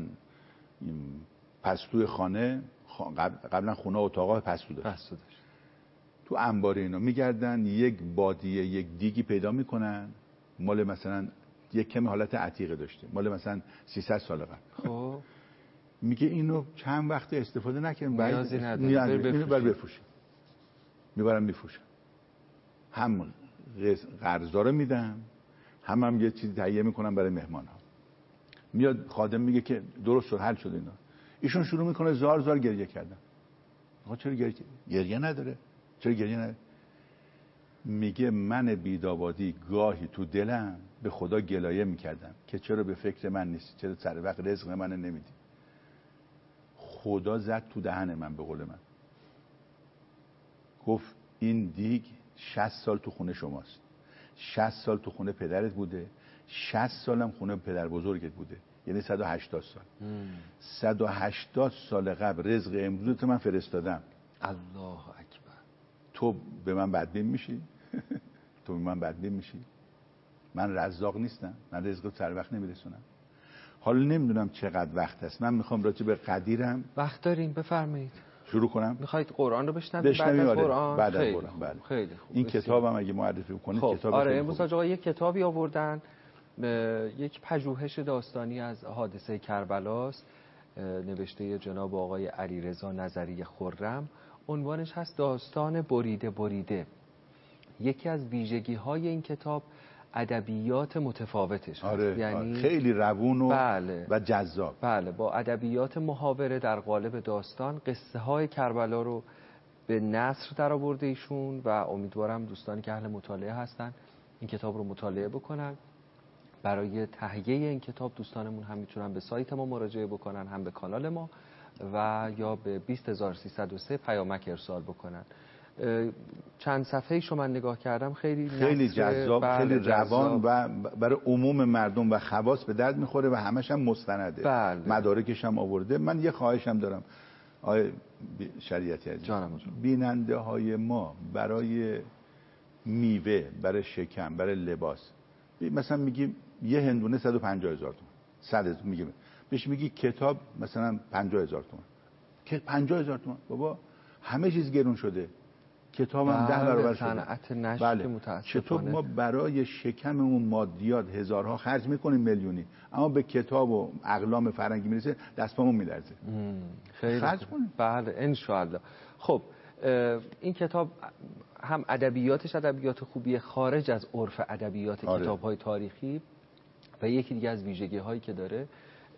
Speaker 3: پستوی خانه، قبلا خونه اتاقا پستو داشت، تو انبار اینا میگردن یک بادیه یک دیگی پیدا میکنن مال مثلا یک کمی حالت عتیقه داشته، مال مثلا سیصد سال قبل. خب میگه اینو چند وقت استفاده نکنیم،
Speaker 2: نیازی نداره،
Speaker 3: اینو بر بفروشیم. میبرم میفروشم، هم قرضا رو میدم، هم هم یه چیزی تهیه میکنم برای مهمان ها. میاد خادم میگه که درست شد، حل شد اینا. ایشون شروع میکنه زار زار گریه کردن. آقا چرا گریه گریه نداره؟ چرا گریه نداره؟ میگه من بیدابادی گاهی تو دلم به خدا گلایه میکردم که چرا به فکر من نیست، چرا سر وقت رزق من نمیدی. خدا زد تو دهن من، به قول من گفت این دیگ شصت سال تو خونه شماست، شصت سال تو خونه پدرت بوده، شصت سالم خونه پدر بزرگت بوده، یعنی صد و هشتاد سال. صد و هشتاد سال قبل رزق امروز تو من فرستادم.
Speaker 2: الله اکبر.
Speaker 3: تو به من بدبین میشی؟ تو به من بدبین میشی؟ من رزاق نیستم؟ من رزق رو سر وقت نمیرسونم؟ حالا نمیدونم چقدر وقت هست، من میخوام راجع به قدیرم.
Speaker 2: وقت داریم، بفرمایید.
Speaker 3: شروع کنم؟
Speaker 2: میخواید قرآن رو بشنوید بعد از قرآن؟
Speaker 3: بعد از قرآن. بله.
Speaker 2: خیلی خوب.
Speaker 3: این کتابم اگه معرفی کنید
Speaker 2: خب.
Speaker 3: کتاب
Speaker 2: آره امروز آقا یک کتابی آوردن، یک پژوهش داستانی از حادثه کربلاست، نوشته جناب آقای علیرضا نظری خرم. عنوانش هست داستان بریده بریده. یکی از ویژگی های این کتاب ادبیات متفاوتش هست.
Speaker 3: آره،
Speaker 2: یعنی
Speaker 3: آره. خیلی روون و,
Speaker 2: بله.
Speaker 3: و جذاب.
Speaker 2: بله، با ادبیات محاوره در قالب داستان قصه های کربلا رو به نثر در آورده ایشون و امیدوارم دوستانی که اهل مطالعه هستن این کتاب رو مطالعه بکنن. برای تهیه این کتاب دوستانمون هم میتونن به سایت ما مراجعه بکنن، هم به کانال ما و یا به بیست هزار و سیصد و سه پیامک ارسال بکنن. چند صفحه شو من نگاه کردم، خیلی
Speaker 3: خیلی جذاب، بله، خیلی روان و برای عموم مردم و خواص به درد میخوره و همش هم مستنده.
Speaker 2: بله.
Speaker 3: مدارکش هم آورده. من یه خواهشم دارم آقای شریعتی عزیز، بیننده های ما برای میوه، برای شکم، برای لباس، مثلا میگیم یه هندونه صد و پنجاه هزار تومان، صد هزار میگیم، بهش میگی کتاب مثلا پنجاه هزار تومان، که پنجاه هزار تومان بابا همه چیز گرون شده، کتاب هم ده برابر شده.
Speaker 2: صنعت نشر
Speaker 3: بله.
Speaker 2: متاسفانه
Speaker 3: چطور ما برای شکممون مادیات هزارها خرج میکنیم میلیونی، اما به کتاب و اقلام فرنگی میرسه دست پامون میلرزه.
Speaker 2: خیلی
Speaker 3: خرج کنیم.
Speaker 2: بله ان شاء الله. خب این کتاب هم ادبیاتش ادبیات خوبیه خارج از عرف ادبیات آره. کتاب‌های تاریخی و یکی دیگه از ویژگی‌هایی که داره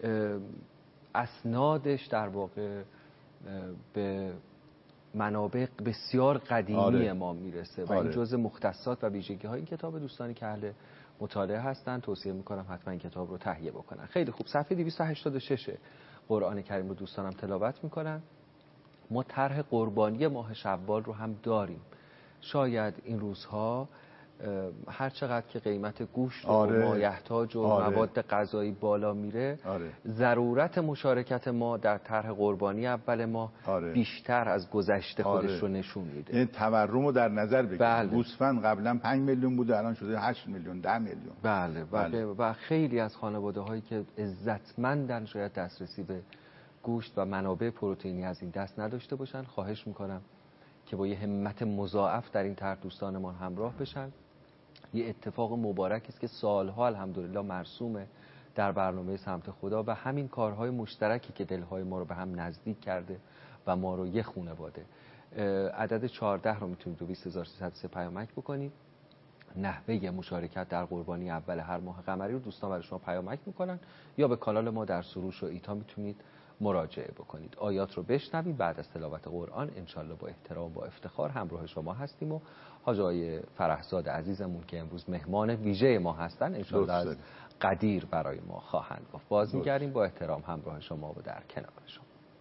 Speaker 2: اسنادش در واقع به منابع بسیار قدیمی آره. ما میرسه و آره. این جزء مختصات و ویژگی‌های این کتاب. دوستانی که اهل مطالعه هستن توصیه میکنم حتما این کتاب رو تهیه بکنن. خیلی خوب. صفحه دویست و هشتاد و شش قرآن کریم رو دوستانم تلاوت میکنن. ما طرح قربانی ماه شوال رو هم داریم. شاید این روزها هر چقدر که قیمت گوشت آره. و مایحتاج و آره. مواد غذایی بالا میره آره. ضرورت مشارکت ما در طرح قربانی اول ما آره. بیشتر از گذشته خودش آره. رو نشون میده.
Speaker 3: این تورم رو در نظر بگیرید. بله. گوسفند قبلا پنج میلیون بوده، الان شده هشت میلیون، ده میلیون.
Speaker 2: بله. بله. و خیلی از خانواده هایی که عزتمندن شاید دسترسی به گوشت و منابع پروتئینی از این دست نداشته باشن. خواهش میکنم که با یه همت مضاعف در این طرح دوستانمان همراه بشن. یه اتفاق مبارکی است که سالها الحمدلله مرسومه در برنامه سمت خدا و همین کارهای مشترکی که دلهای ما رو به هم نزدیک کرده و ما رو یه خانواده. عدد چهارده رو میتونید دو بیست هزار و سیصد و سه پیامک بکنید. نحوه مشارکت در قربانی اول هر ماه قمری رو دوستان برای شما پیامک میکنن یا به کانال ما در سروش و ایتا میتونید مراجعه بکنید. آیات رو بشنوید. بعد از تلاوت قرآن انشالله با احترام با افتخار همراه شما هستیم و حاج آقای فرحزاد عزیزمون که امروز مهمان ویژه ما هستن انشالله از قدیر برای ما خواهند گفت. باز میگردیم با احترام همراه شما و در کنار شما.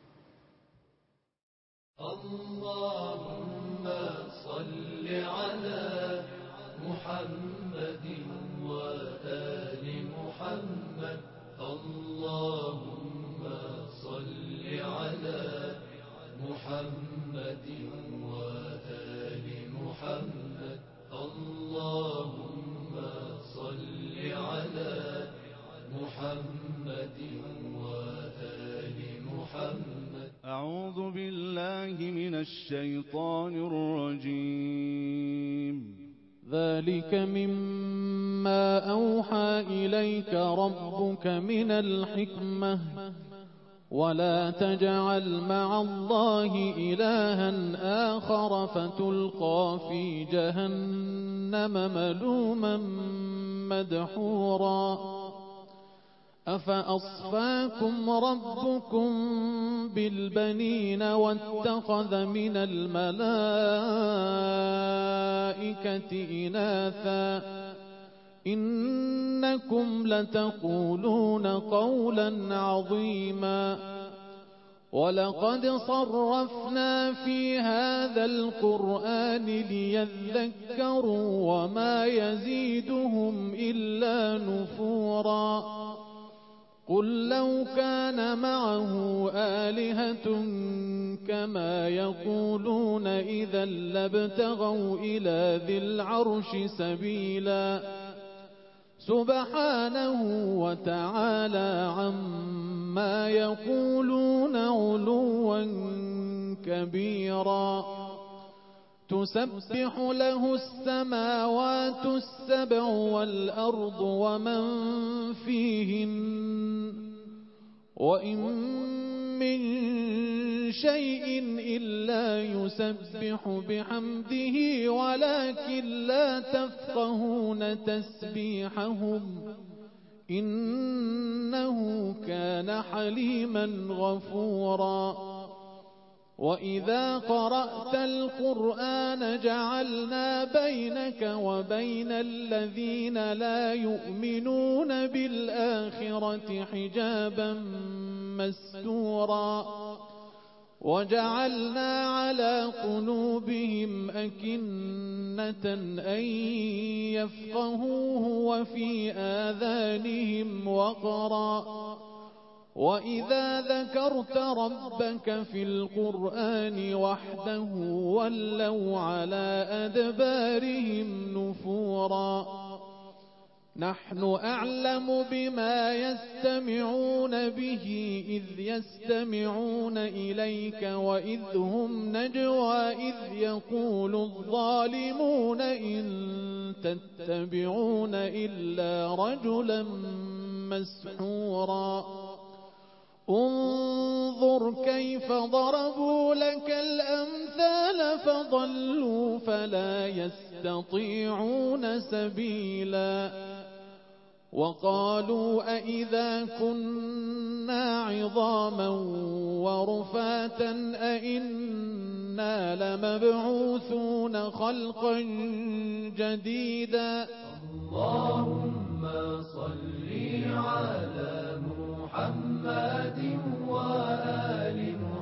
Speaker 2: اللهم صل علی محمد و آل محمد. اللهم صل على محمد
Speaker 4: محمد وآل محمد.
Speaker 5: أعوذ بالله من الشيطان الرجيم.
Speaker 6: ذلك مما أوحى إليك ربك من الحكمة ولا تجعل مع الله إلها آخر فتلقى في جهنم ملوما مدحورا. أفأصفاكم ربكم بالبنين واتخذ من الملائكة إناثا إنكم لتقولون قولا عظيما. ولقد صرفنا في هذا القرآن ليذكروا وما يزيدهم إلا نفورا. قل لو كان معه آلهة كما يقولون إذا لابتغوا إلى ذي العرش سبيلا. سبحانه وتعالى عما يقولون علوا كبيرا. تسبح له السماوات السبع والأرض ومن فيهن وإن من شيء إلا يسبح بحمده ولكن لا تفقهون تسبيحهم إنه كان حليما غفورا. وإذا قرأت القرآن جعلنا بينك وبين الذين لا يؤمنون بالآخرة حجابا مستورا. وجعلنا على قلوبهم أكنة أن يفقهوه وفي آذانهم وقرا. وإذا ذكرت ربك في القرآن وحده ولوا على أدبارهم نفورا. نحن أعلم بما يستمعون به إذ يستمعون إليك وإذ هم نجوى إذ يقول الظالمون إن تتبعون إلا رجلا مسحورا. انظر كيف ضربوا لك الأمثال فضلوا فلا يستطيعون سبيلا. وقالوا أئذا كنا عظاما ورفاتا أئنا لمبعوثون خلقا جديدا.
Speaker 4: اللهم صل على محمد وآل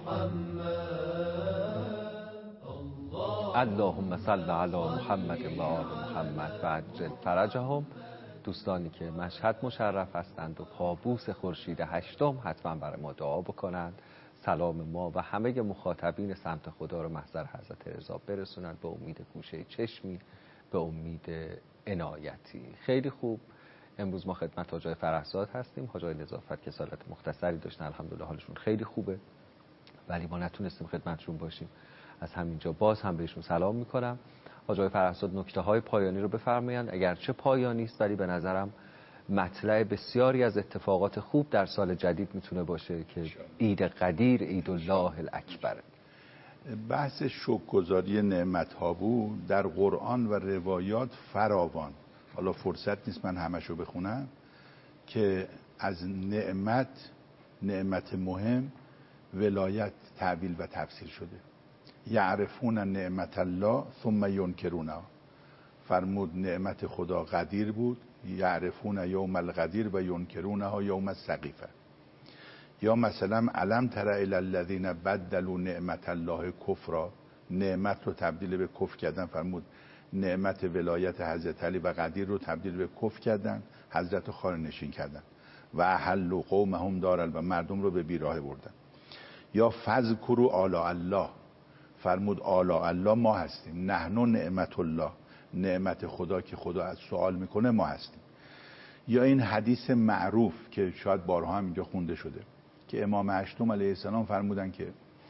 Speaker 4: محمد.
Speaker 2: اللهم صل علی محمد و آل محمد و عجل فرجهم. دوستانی که مشهد مشرف هستند و پابوس خورشید هشتم حتما برای ما دعا بکنند. سلام ما و همه مخاطبین سمت خدا رو محضر حضرت رضا برسونند به امید گوشه چشمی، به امید عنایتی. خیلی خوب. امروز ما خدمت حاجی فرهزاد هستیم. حاجی نظافت که سالت مختصری داشتن، الحمدلله حالشون خیلی خوبه، ولی ما نتونستیم خدمتشون باشیم. از همینجا باز هم بهشون سلام میکنم. حاجی فرهزاد نکته های پایانی رو بفرمایند. اگرچه پایانی است ولی به نظرم مطلع بسیاری از اتفاقات خوب در سال جدید میتونه باشه که عید قدیر، عید الله الاکبر.
Speaker 3: بحث شکرگزاری نعمت ها بود در قرآن و روایات فراوان. حالا فرصت نیست من همشو بخونم که از نعمت نعمت مهم ولایت تعبیل و تفسیر شده. یعرفون نعمت الله ثم ینکرونها. فرمود نعمت خدا قدیر بود، یعرفون یوم القدیر و ینکرونها یوم السقیفه. یا مثلا علم تر الی الذین بدلوا نعمت الله کفرا، نعمت رو تبدیل به کفر کردن. فرمود نعمت ولایت حضرت علی و قدیر رو تبدیل به کفر کردن، حضرت خانه نشین کردن. و احلوا قومهم دار و مردم رو به بیراه بردن. یا فذکروا آلاء الله، فرمود آلاء الله ما هستیم. نحن نعمت الله، نعمت خدا که خدا از سوال میکنه ما هستیم. یا این حدیث معروف که شاید بارها هم اینجا خونده شده که امام هشتم علیه السلام فرمودن که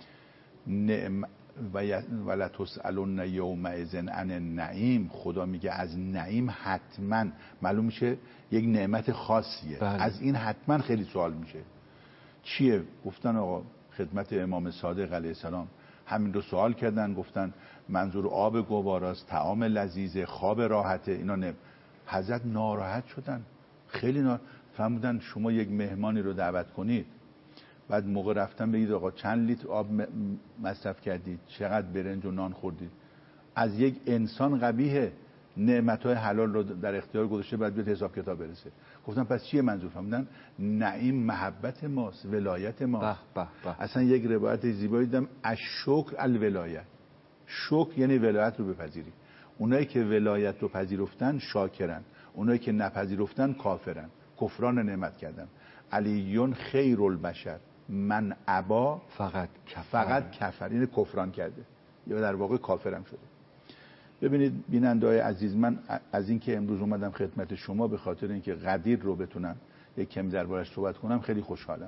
Speaker 3: نعم ولا تسألن یومئذ عن النعیم، خدا میگه از نعیم حتما، معلوم میشه یک نعمت خاصیه. بله. از این حتما خیلی سوال میشه. چیه؟ گفتن آقا خدمت امام صادق علیه السلام همین رو سوال کردن، گفتن منظور آب گواراست، طعام لذیذه، خواب راحته. اینا نه. حضرت ناراحت شدن، خیلی نار فرمودن شما یک مهمانی رو دعوت کنید، بعد موقع رفتن بگید آقا چند لیتر آب مصرف کردید، چقدر برنج و نان خوردید. از یک انسان قبیه نعمت‌های حلال رو در اختیار گذاشته، بعد بیاد حساب کتاب برسه. گفتم پس چیه منظور؟ فهمیدن نعیم محبت ماست، ولایت ماست. به به به. اصلا یک روایت زیبایی دیدم، الشکر الولایت. شکر یعنی ولایت رو بپذیری. اونایی که ولایت رو پذیرفتن شاکرن، اونایی که نپذیرفتن کافرن، کفران نعمت کردن. علیون خیر البشر من ابا
Speaker 2: فقط کفر،
Speaker 3: فقط کفر، یعنی کفران کرده یا در واقع کافرم شده. ببینید بیننده‌های عزیز، من از اینکه امروز اومدم خدمت شما به خاطر اینکه غدیر رو بتونم یک کمی دربارش صحبت کنم خیلی خوشحالم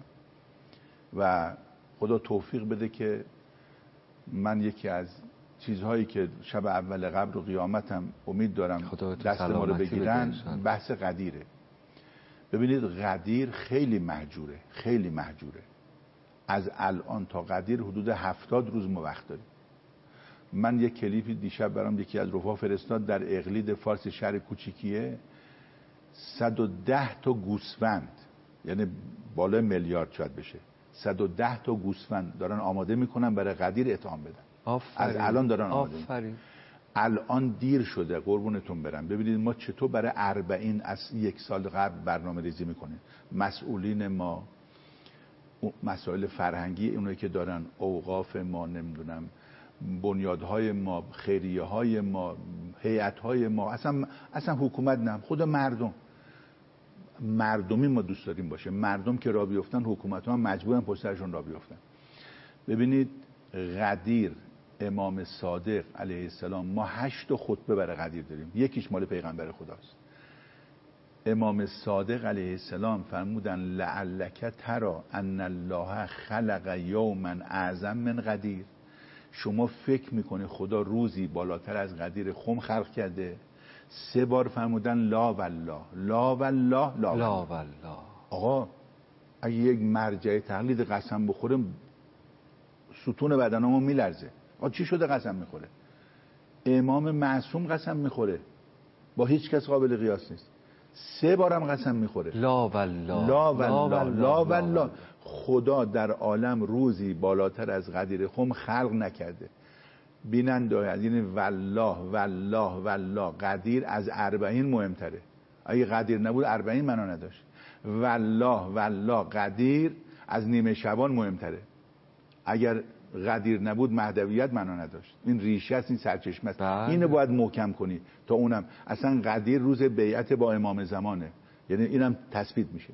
Speaker 3: و خدا توفیق بده که من یکی از چیزهایی که شب اول قبر و قیامتم امید دارم دست ما رو بگیرن بحث غدیره. ببینید غدیر خیلی مهجوره، خیلی مهجوره. از الان تا غدیر حدود هفتاد روز ما وقت داریم. من یک کلیپی دیشب برام یکی از رفقا فرستاد، در اقلید فارس شهر کوچیکیه صد و ده تا گوسفند، یعنی بالای میلیارد شاید بشه، صد و ده تا گوسفند دارن آماده میکنن برای غدیر اطعام بدن. آفرین. از الان دارن آماده میکنن. الان دیر شده، قربونتون برم. ببینید ما چطور برای اربعین از یک سال قبل برنامه ریزی میکنیم. مسئولین ما، مسائل فرهنگی اونایی که دارن، اوقاف ما، نمیدونم بنیادهای ما، خیریه های ما، هیئت های ما، اصلا اصلا حکومت نه، خود مردم مردمی ما دوست داریم باشه. مردم که راه بیفتن حکومت ها هم مجبورن پشت سرشون راه بیفتن. ببینید غدیر امام صادق علیه السلام، ما هشت خطبه برای غدیر داریم، یکیش مال پیغمبر خداست. امام صادق علیه السلام فرمودن لعلک ترى ان الله خلق یوما اعظم من غدیر. شما فکر میکنه خدا روزی بالاتر از غدیر خم خلق کرده؟ سه بار فرمودن لا والله لا والله لا والله.
Speaker 2: لا والله.
Speaker 3: آقا اگه یک مرجع تقلید قسم بخوره ستون بدنمون میلرزه. آقا چی شده قسم میخوره؟ امام معصوم قسم میخوره، با هیچ کس قابل قیاس نیست. سه بارم قسم میخوره
Speaker 2: لا والله
Speaker 3: لا والله لا والله. خدا در عالم روزی بالاتر از غدیر خم خلق نکرده. بیننده از این والله والله والله. غدیر از اربعین مهمتره. اگه غدیر نبود اربعین معنا نداشت. والله والله غدیر از نیمه شبان مهمتره. اگر غدیر نبود مهدویت معنا نداشت. این ریشه است، این سرچشمه است. اینو باید محکم کنی تا اونم. اصلا غدیر روز بیعت با امام زمانه، یعنی اینم تثبیت میشه.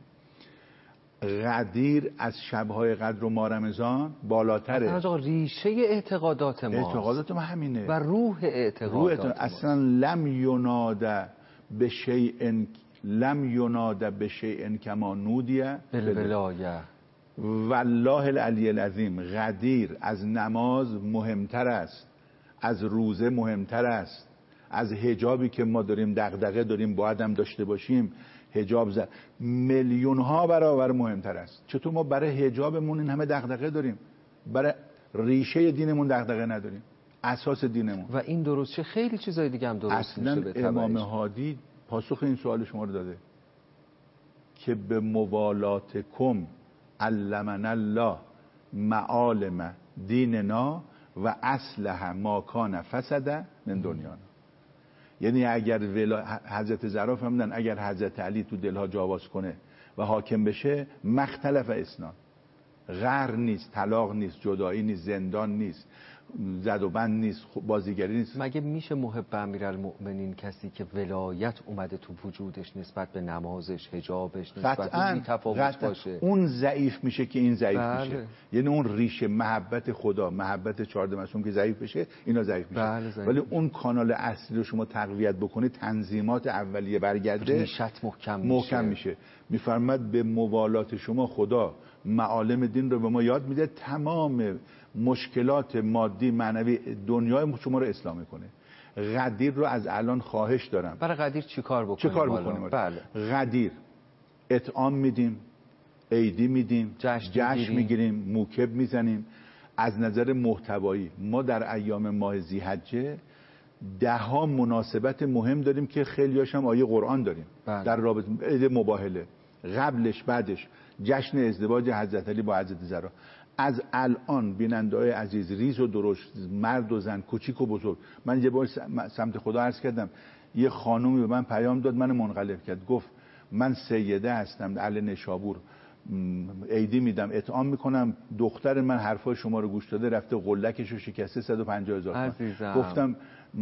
Speaker 3: غدیر از شبهای قدر و ماه رمضان بالاتره.
Speaker 2: اصلا ریشه اعتقادات ما
Speaker 3: اعتقادات ما همینه
Speaker 2: و روح اعتقادات
Speaker 3: روح اصلا لم یناده به شیء لم یناده به شیء کما نودیه
Speaker 2: بالولایه.
Speaker 3: والله العلی العظیم غدیر از نماز مهمتر است، از روزه مهمتر است، از حجابی که ما داریم دغدغه داریم باید هم داشته باشیم، حجاب زد میلیون ها برابر مهمتر است. چطور ما برای حجابمون این همه دغدغه داریم، برای ریشه دینمون دغدغه نداریم، اساس دینمون؟
Speaker 2: و این درست چه خیلی چیزای دیگه هم درست میشه.
Speaker 3: اصلا امام هادی پاسخ این سوال شما رو داده که به موالاتکم علمنا الله معالم دیننا و اصلح ما کان فسد من دنیانا. یعنی اگر ولا... حضرت زهرا فرمودن اگر حضرت علی تو دلها جاواز کنه و حاکم بشه مختلف اسنان، غر نیست، طلاق نیست، جدایی نیست، زندان نیست، زد و بند نیست، بازیگری نیست.
Speaker 2: مگه میشه محب امیرالمؤمنین کسی که ولایت اومده تو وجودش نسبت به نمازش، حجابش، نسبت به این تفاوت باشه؟
Speaker 3: اون ضعیف میشه که این ضعیف
Speaker 2: بله.
Speaker 3: میشه. یعنی اون ریشه محبت خدا، محبت چهارده معصوم که ضعیف بشه، اینا ضعیف میشه.
Speaker 2: بله
Speaker 3: ولی اون کانال اصلی رو شما تقویت بکنید، تنظیمات اولیه برگرده،
Speaker 2: ریشت محکم میشه.
Speaker 3: محکم میشه. میفرماد به موالات شما خدا معالم دین رو به ما یاد میده، تمام مشکلات مادی معنوی دنیای شما رو اصلاح میکنه. غدیر رو از الان خواهش دارم.
Speaker 2: برای غدیر چی کار بکنیم؟
Speaker 3: چه کار بکنیم؟
Speaker 2: بله.
Speaker 3: غدیر اطعام میدیم، عیدی میدیم،
Speaker 2: جشن,
Speaker 3: جشن میگیریم، موکب میزنیم. از نظر محتوایی ما در ایام ماه ذی‌حجه ده ها مناسبت مهم داریم که خیلیاش هم آیه قرآن داریم.
Speaker 2: بله.
Speaker 3: در رابطه عید مباهله، قبلش، بعدش، جشن ازدواج حضرت علی با حضرت زهرا. از الان بیننده‌های عزیز، ریز و درشت، مرد و زن، کوچیک و بزرگ، من یه بار سمت خدا عرض کردم، یه خانومی به من پیام داد، من منقلب کرد. گفت من سیده هستم، اهل نشابور، عیدی میدم، اطعام میکنم، دختر من حرفای شما رو گوش داده، رفته قلکش رو شکسته صد و پنجاه هزار تومان. گفتم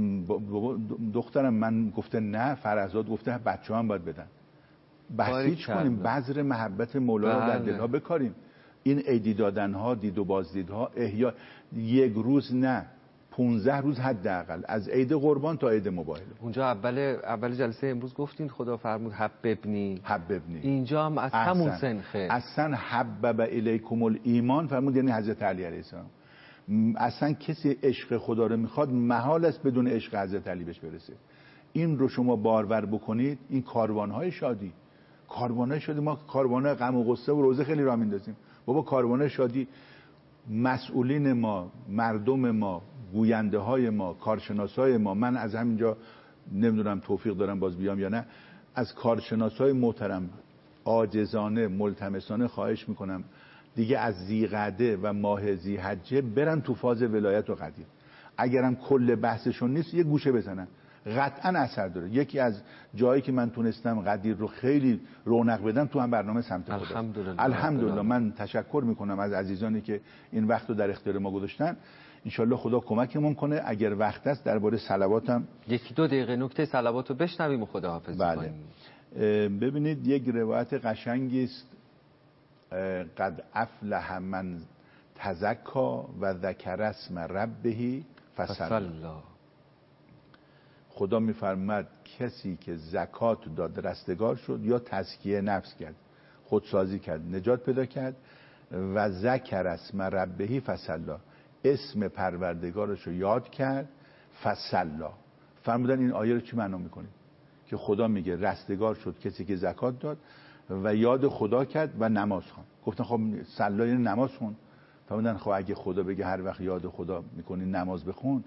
Speaker 3: دخترم من، گفته نه، فرزاد گفته بچه هم باید بدن. بسیج کنیم، بذر محبت مولا رو در دلها بکاریم. این عیدی دادن ها، دید و بازدید ها، احیا، یک روز نه، پونزده روز حداقل، از عید قربان تا عید مباهله.
Speaker 2: اونجا اول اول جلسه امروز گفتین خدا فرمود حببنی
Speaker 3: حببنی،
Speaker 2: اینجا هم از همون سنخه.
Speaker 3: اصلا حبب الیکم الایمان فرمود، یعنی حضرت علی علیه السلام. اصلا کسی عشق خدا رو میخواد محال است بدون عشق حضرت علی بهش برسه. این رو شما بارور بکنید، این کاروانهای شادی، کاروانهای شادی، ما کاروانهای غم و غصه و روزه خیلی راه میندازیم. بابا کاروانهای شادی، مسئولین ما، مردم ما، گوینده های ما، کارشناس های ما، من از همینجا نمیدونم توفیق دارم باز بیام یا نه، از کارشناس های محترم عاجزانه ملتمسانه خواهش میکنم دیگه از ذی‌قعده و ماه ذی‌حجه برن تو فاز ولایت و قدیر. اگرم کل بحثشون نیست یه گوشه بزنن، قطعا اثر داره. یکی از جایی که من تونستم قدیر رو خیلی رونق بدم تو هم برنامه سمت خدا.
Speaker 2: الحمدلله.
Speaker 3: الحمدلله. من تشکر میکنم از عزیزانی که این وقت رو در اختیار ما گذاشتن. انشالله خدا کمکمون کنه. اگر وقت است درباره صلواتم
Speaker 2: یکی دو دقیقه نکته صلوات رو بشنویم و خداحافظی
Speaker 3: بله.
Speaker 2: کنیم.
Speaker 3: ببینید یک روایت قشنگی است، قد افلح من تزکا و ذکر اسم ربه فصلی. خدا میفرماد کسی که زکات داد رستگار شد، یا تزکیه نفس کرد، خودسازی کرد، نجات پیدا کرد، و ذکر اسم ربه فصلی، اسم پروردگارش رو یاد کرد، فصلی. فرمودن این آیه رو چی معنا میکنه؟ که خدا میگه رستگار شد کسی که زکات داد و یاد خدا کرد و نماز خوند. گفتن خب صلا یعنی نماز خون. فرمودن خب اگه خدا بگه هر وقت یاد خدا میکنی نماز بخون،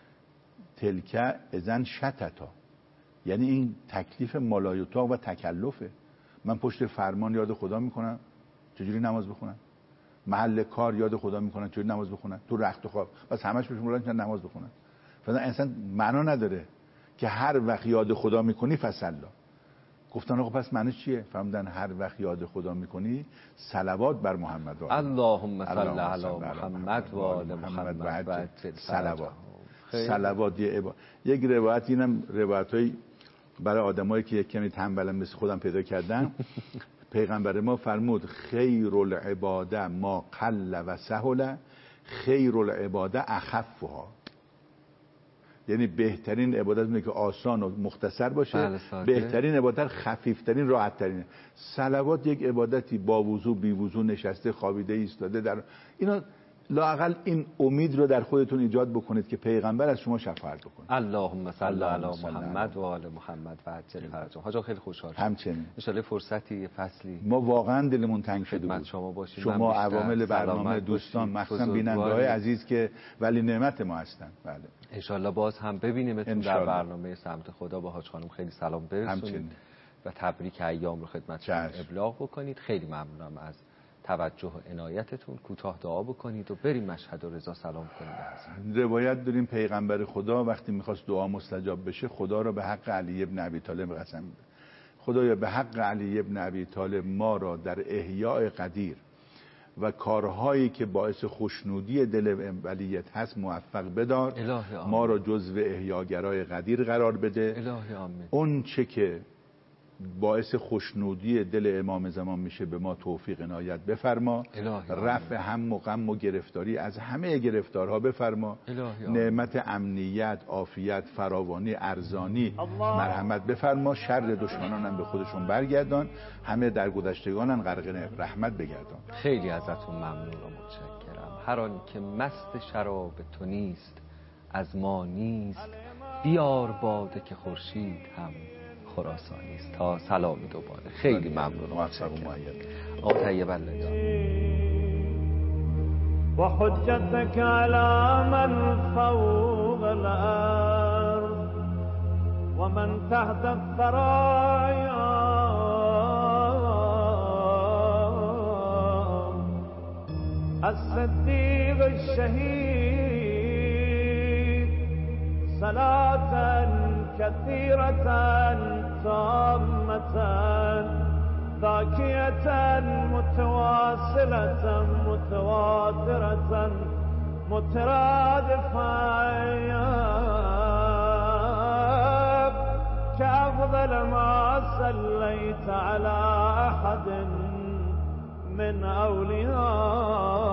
Speaker 3: تلکه اذن شتتا، یعنی این تکلیف مالایوتاق و تکلفه. من پشت فرمان یاد خدا میکنم، چجوری نماز بخونم؟ محل کار یاد خدا میکنن، چجوری نماز بخونن؟ تو رخت و خواب بس همش بهشون میگن که نماز بخونن. فرضاً اصلا معنا نداره که هر وقت یاد خدا میکنی فصلا. گفتن آقا پس معنیش چیه؟ فرمودن هر وقت یاد خدا میکنی صلوات بر محمد و
Speaker 2: اللهم صل علی محمد و آل محمد و عجل
Speaker 3: صلوات. صلوات یه عبا... یک روایت، اینم روایتای برای آدمایی که یک کمی تنبلن مثل خودم پیدا کردن. پیغمبر ما فرمود خیر العباده ما قل و سهل، خیر العباده اخفها. یعنی بهترین عبادت اینه که آسان و مختصر باشه.
Speaker 2: بله،
Speaker 3: بهترین عبادت خفیفترین، راحت ترینه. صلوات یک عبادتی با وضو بی وضو، نشسته، خوابیده، ایستاده، در اینا لااقل این امید رو در خودتون ایجاد بکنید که پیغمبر از شما شفاعت بکنه.
Speaker 2: اللهم صل علی محمد و آل محمد و عجل فرجهم. حاجا خیلی خوشحال شدم.
Speaker 3: همچنین
Speaker 2: ان شاءالله فرصتی فصلی
Speaker 3: ما واقعا دلمون تنگ شده بود.
Speaker 2: شما باشید،
Speaker 3: شما عوامل برنامه، دوستان، مخصوصا بیننده‌های عزیز که ولی نعمت ما هستن. بله
Speaker 2: ان شاءالله باز هم ببینیمتون در برنامه سمت خدا. با حاج خانم خیلی سلام برسونید و تبریک ایام رو خدمتتون ابلاغ بکنید. خیلی ممنونم از توجه و عنایتتون. کوتاه دعا بکنید و بریم مشهد و رضا سلام کنید.
Speaker 3: روایت داریم پیغمبر خدا وقتی میخواست دعا مستجاب بشه، خدا را به حق علی ابن ابی طالب قسم میده. خدایا به حق علی ابن ابی طالب ما را در احیاء قدیر و کارهایی که باعث خوشنودی دل ولیت هست موفق بدار. ما را جزو احیاگرای قدیر قرار بده.
Speaker 2: الهی آمین.
Speaker 3: اون چه که باعث خوشنودی دل امام زمان میشه به ما توفیق عنایت بفرما. رفع هم و غم و گرفتاری از همه گرفتارها بفرما. نعمت امنیت، عافیت، فراوانی، ارزانی، مرحمت بفرما. شر دشمنانم به خودشون برگردان. همه در گذشتگانن غرق رحمت بگردان.
Speaker 2: خیلی ازتون ممنون و متشکرم. هر آن که مست شراب تو نیست از ما نیست، بیار باده که خورشید هم خراسانی است. تا سلامی دوباره. خیلی ممنون و متشکرم. آقا طیب الله
Speaker 7: و حجتك على من فوق الارض و من تحت الثرايا الصديق الشهيد صلاة كثيرة تامة ذاكية متواصلة متواترة مترادفة كأفضل ما صليت على أحد من أولياء